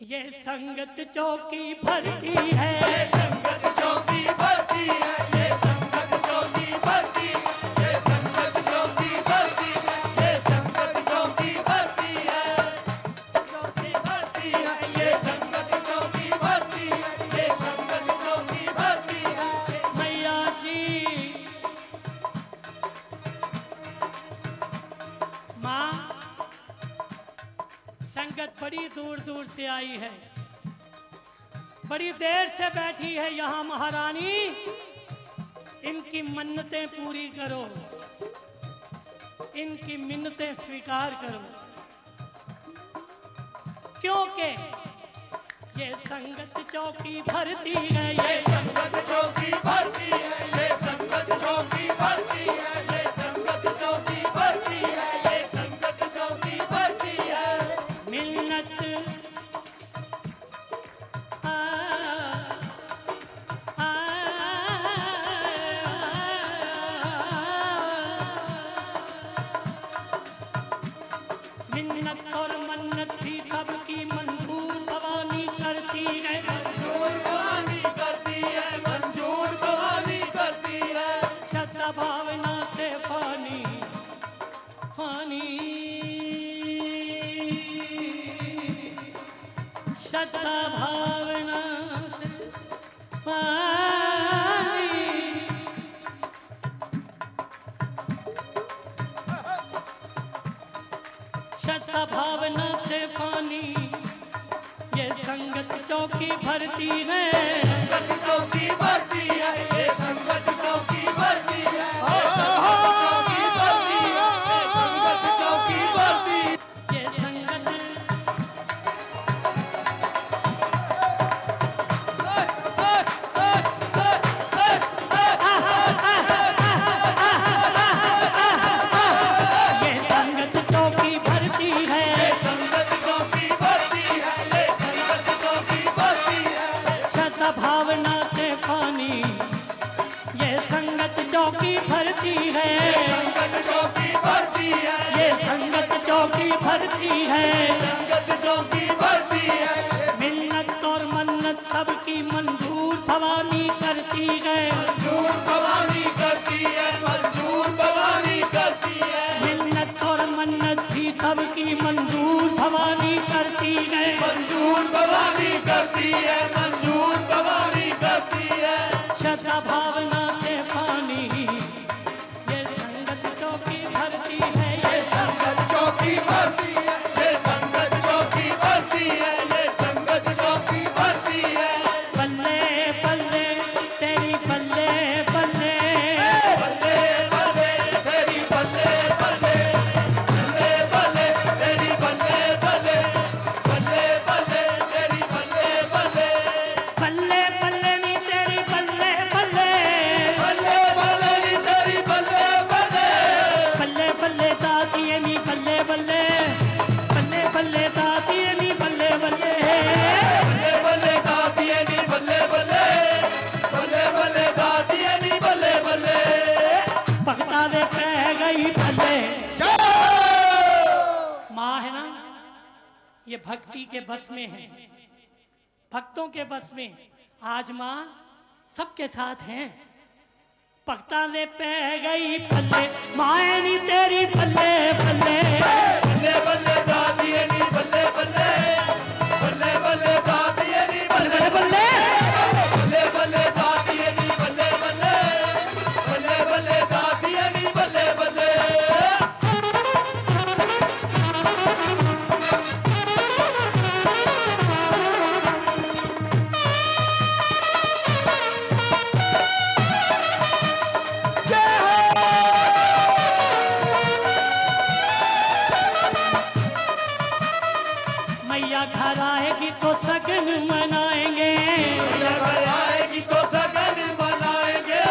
ये संगत चौकी भरती है, ये संगत चौकी भरती है, ये संगत चौकी भरती है, ये संगत चौकी भरती है, ये संगत चौकी भरती है, चौकी भरती है, ये संगत चौकी भरती है, ये संगत चौकी भरती है। मैया जी माँ, संगत बड़ी दूर दूर से आई है, बड़ी देर से बैठी है यहाँ महारानी, इनकी मन्नतें पूरी करो, इनकी मिन्नतें स्वीकार करो, क्योंकि ये संगत चौकी भरती है, ये संगत चौकी भरती है, ये संगत चौकी भरती है, ये संगत चौकी भरती है, ये संगत चौकी भरती है। मिन्नत मिन्नत और मन्नत भी सबकी मंजूर भवानी करती है, मंजूर भवानी करती है, मंजूर भवानी करती है। श्रद्धा भावना से फानी फानी, श्रद्धा भावना से फानी, श्रद्धा भावना से फानी, ये संगत चौकी भरती है, संगत चौकी भरती है, ये संगत चौकी भरती है, ये संगत चौकी भरती है, ये संगत चौकी भरती है। ये संगत ये संगत चौकी भरती है, ये संगत चौकी भरती है, ये संगत चौकी भरती है। श्रद्धा भावना से पानी, ये संगत चौकी भरती है, संगत चौकी भरती है, ये संगत चौकी भरती है, संगत चौकी भरती है। मिन्नत और मन्नत सबकी मंजूर भवानी करती है, मंजूर भवानी करती है, मंजूर भवानी करती है, मिन्नत और मन्नत भी सबकी मंजूर भवानी करती है, मंजूर भवानी करती है, मंजूर भवानी करती है। श्रद्धा भावना से पानी, ये संगत चौकी भरती है, ये संगत चौकी भरती है, ये संगत चौकी भरती है, ये संगत चौकी भरती है। बल्ले बल्ले तेरी बल्ले बल्ले, बल्ले बल्ले तेरी बल्ले बल्ले, बल्ले बल्ले तेरी बल्ले बल्ले, बल्ले बल्ले तेरी बल्ले बल्ले, बल्ले बल्ले नी तेरी बल्ले बल्ले, बल्ले बल्ले नी तेरी बल्ले बल्ले, बल्ले बल्ले दादी नी बल्ले बल्ले, बल्ले बल्ले दादी नी बल्ले बल्ले, बल्ले बल्ले दादी नी बल्ले बल्ले, बल्ले बल्ले दादी नी बल्ले बल्ले। भक्ता दे पै गई भल्ले। माँ है ना, ये भक्ति के बस में है, भक्तों के बस में। आज माँ सबके साथ हैं। भक्ता दे पै गई भल्ले, माए नी तेरी बल्ले बल्ले, बल्ले बल्ले दादी नी बल्ले बल्ले, बल्ले बल्ले दादी नी बल्ले बल्ले बल्ले, बल्ले दादी नी बल्ले बल्ले, बल्ले बल्ले दादी नी बल्ले बल्ले। मैया घर आएगी तो सगन मनाएंगे, मैया घर आएगी तो सगन मनाएंगे,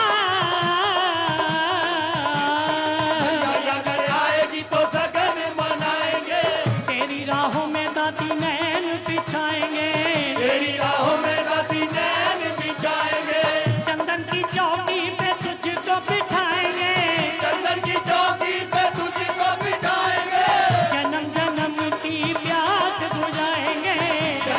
मैया घर आएगी तो सगन मनाएंगे। तेरी राहों में दादी नैन बिछाएंगे, तेरी राहों में दादी नैन बिछाएंगे, चंदन की चौकी पे तुझको बिठाएंगे, चंदन की चौकी पे तुझको बिठाएंगे, जन्म जन्म की प्यास बुझाएंगे,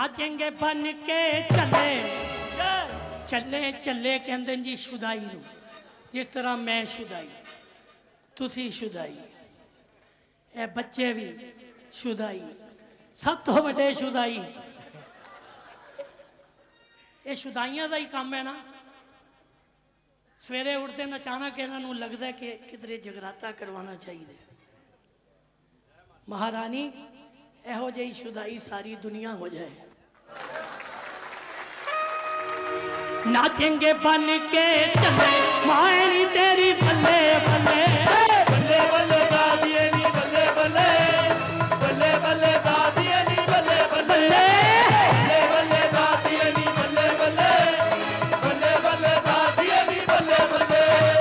नाचेंगे बन के चले चले चले कहते जी शुदाई नूं, जिस तरह मैं शुदाई, तुसी शुदाई, ए बच्चे भी शुदाई, सब तो वड्डे शुदाई। ये शुदाइयां का ही काम है ना। सवेरे उठते अचानक इन्हों लगता है कि किधरे जगराता करवाना चाहिए। महारानी एहो जी शुदाई सारी दुनिया हो जाए। नाचेंगे बन के चले मायनी तेरी बल्ले बल्ले बल्ले बल्ले दादिए नी बल्ले बल्ले बल्ले बल्ले दादिए नी बल्ले बल्ले बल्ले बल्ले दादिए नी बल्ले बल्ले बल्ले बल्ले दादिए नी बल्ले बल्ले।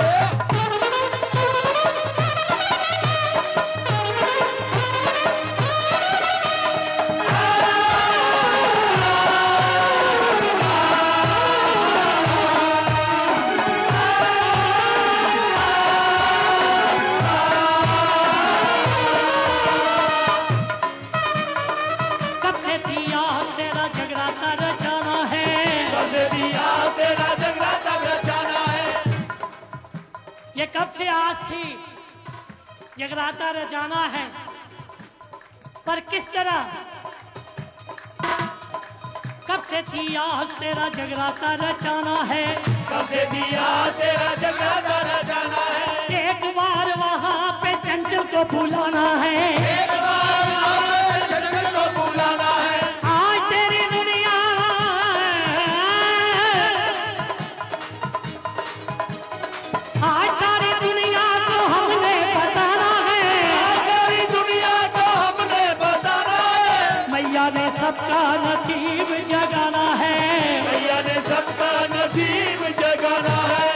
ये कब से आस थी जगराता रचाना है, पर किस तरह? कब से थी आस तेरा जगराता रचाना है, कब से थी आस तेरा जगराता रचाना है। एक बार वहाँ पे चंचल को बुलाना है, एक बार वहाँ पे चंचल को बुलाना है। आज तेरी दुनिया आज सारी दुनिया को हमने बताना है, सारी दुनिया को हमने बताना है। मैया ने सबका नसीब जगाना है, मैया ने सबका नसीब जगाना है।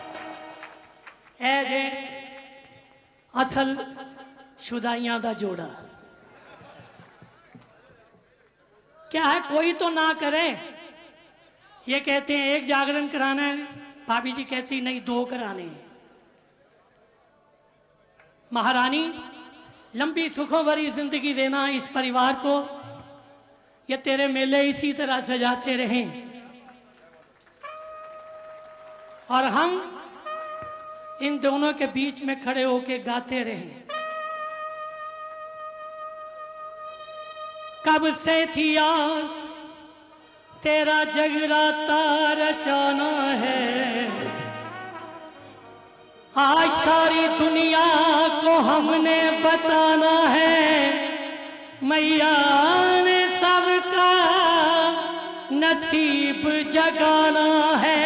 ए जे असल शुदाइयां दा जोड़ा क्या है, कोई तो ना करे। ये कहते हैं एक जागरण कराना है, भाभी जी कहती नहीं 2 कराने हैं। महारानी लंबी सुखों भरी जिंदगी देना इस परिवार को, ये तेरे मेले इसी तरह सजाते रहें और हम इन दोनों के बीच में खड़े होके गाते रहें। कब से थी आस तेरा जगराता रचाना है, आज सारी दुनिया को हमने बताना है। मैया ने सबका नसीब जगाना है,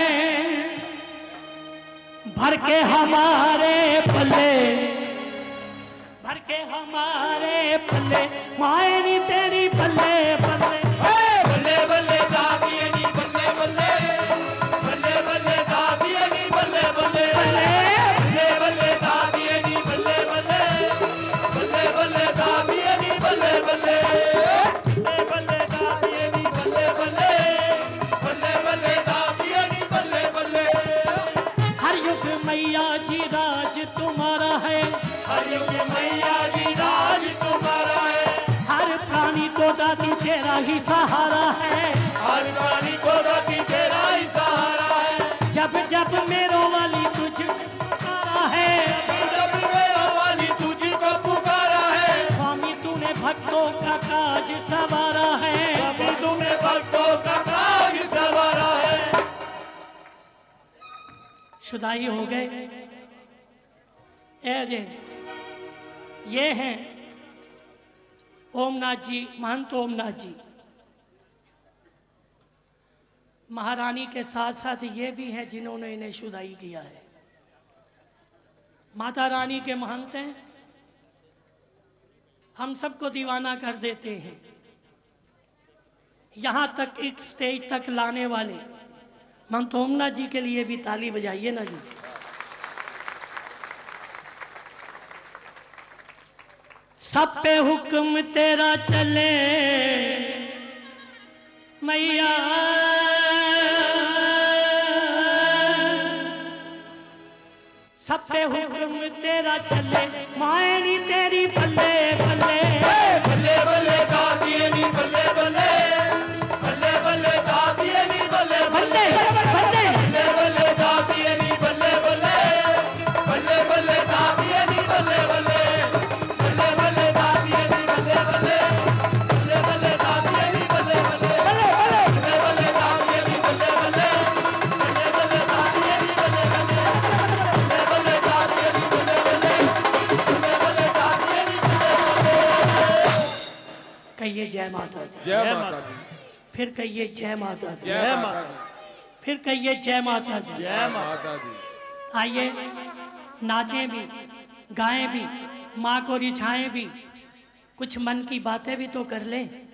भर के हमारे पल्ले भर के हमारे पल्ले मायनी तेरी पल्ले पल्ले बल्ले बल्ले दादिए नी बल्ले बल्ले बल्ले बल्ले दादिए नी बल्ले बल्ले बल्ले बल्ले दादिए नी बल्ले बल्ले बल्ले बल्ले दादिए नी बल्ले बल्ले बल्ले दादिए नी बल्ले बल्ले बल्ले बल्ले दादिए नी बल्ले बल्ले। हर युग मैया जी राज तुम्हारा है, हर युग मैया जी राज तुम्हारा है। हर प्राणी को दाती तेरा ही सहारा है, हर प्राणी को दाती तेरा ही सहारा है। जब जब मेरो वाली तुझको पुकारा है, जब मेरा वाली तुझको पुकारा है। स्वामी तूने भक्तों का काज संवारा है, अभी तूने भक्तों का काज संवारा है। शुदाई हो गए। ए जे ये हैं ओमनाथ जी, महंत ओमनाथ जी। महारानी के साथ साथ ये भी हैं जिन्होंने इन्हें शुदाई किया है। माता रानी के महंत हैं, हम सबको दीवाना कर देते हैं। यहाँ तक एक स्टेज तक लाने वाले महंत ओमनाथ जी के लिए भी ताली बजाइए ना जी। सब पे हुक्म तेरा चले मैया, सब पे हुक्म तेरा चले मायनी तेरी बल्ले बल्ले बल्ले बल्ले दादिए नी बल्ले बल्ले जय माता दी। जय माता दी। फिर कहिए जय माता दी। जय माता दी। फिर कहिए जय माता दी। जय माता दी। आइए नाचें भी, गाएं भी, माँ को रिझाएं भी, कुछ मन की बातें भी तो कर लें।